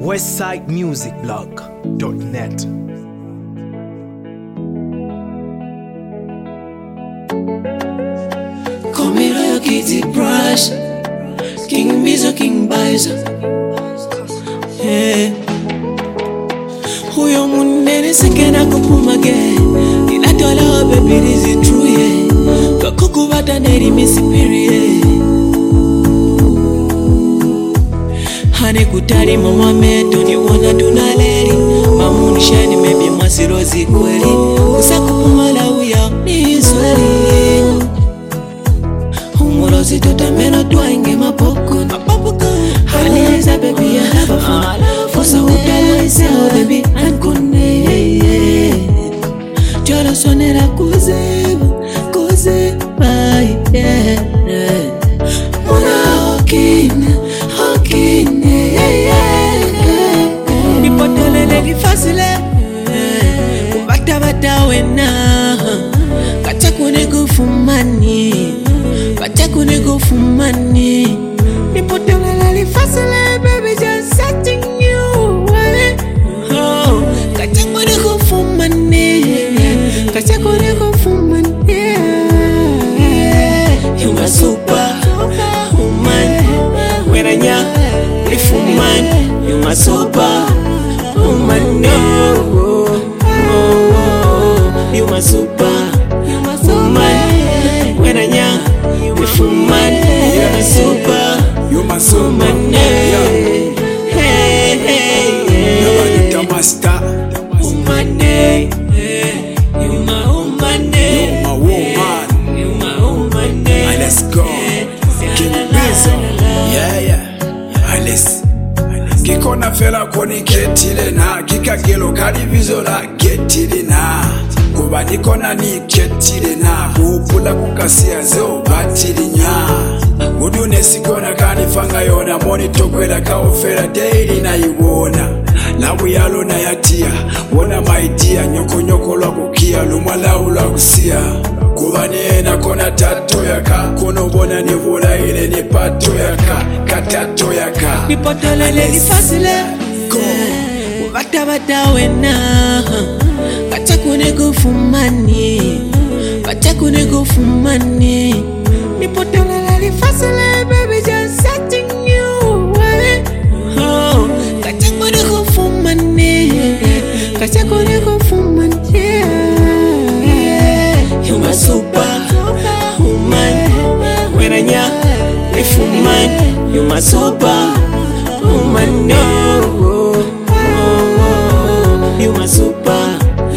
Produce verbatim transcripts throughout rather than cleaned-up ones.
westside music blog dot net. Call me Royal Kitty Brush, King Bizo, King Bizo. Hey, huyo munene sekena kupumage. Ila tola baby, is it true? Yeah, kakuku bata neri misipiri. Hane kutari mama meto ni wana tunaleri. Mamuni shani mebi masirozi kweli. Usakupumala uya ni sweli. Humorozi tutameno tuwainge mapoko. Hane eza baby ya lava fun. Fosa utalo ise oh baby ankune. Jolo sonera kuzeba, kuzeba yeah. Muna okine, okine Nipotolele ni fasile Kubata bata wena Kacha kune gufumani Kacha kune gufumani Nipotolele ni fasile baby just setting you oh, Kacha kune gufumani Kacha kune gufumani You my super woman When I young, if woman You my super woman no. You my super woman When I young, if woman You my super You my super woman no. Hey, hey, hey You my star woman You my woman You my woman You my woman Let's go King Bizo Yeah yeah Alice Kiko na fela koni ketile na Kika gelo kali vizo la getile na Kuba niko na ni ketile na Kuhupula kukasia zeo batili nya Udune sikona kanifanga yona Moni tokwela kaofela daily na iwona Labu yalo na yatia Wona maidia nyoko nyoko la kukia Lumala ula kusia Kuba niena kona tato yaka Kono bona ni vula ile ni pato yaka Katato yaka Nipotolele ni fasile Go Bata bata wena Kacha kune gufumani Kacha kune gufumani Nipotolele ni fasile baby just setting you oh, Kacha kune gufumani Kacha kune gufumani You my super woman When I young, if woman You my super woman no. You my super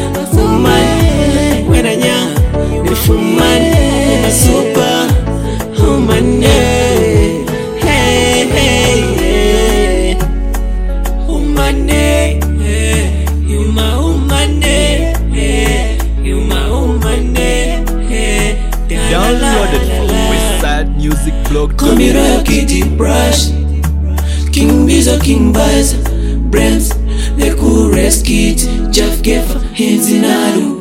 woman When I young, if woman You my super woman no. Hey, hey, hey Woman You my woman You my woman Downloaded from westside music blog Call me Royal Kitty Brush, King Bizo, King Bizo, Brems, the coolest kid, Jeff Geffer, hands in Adu.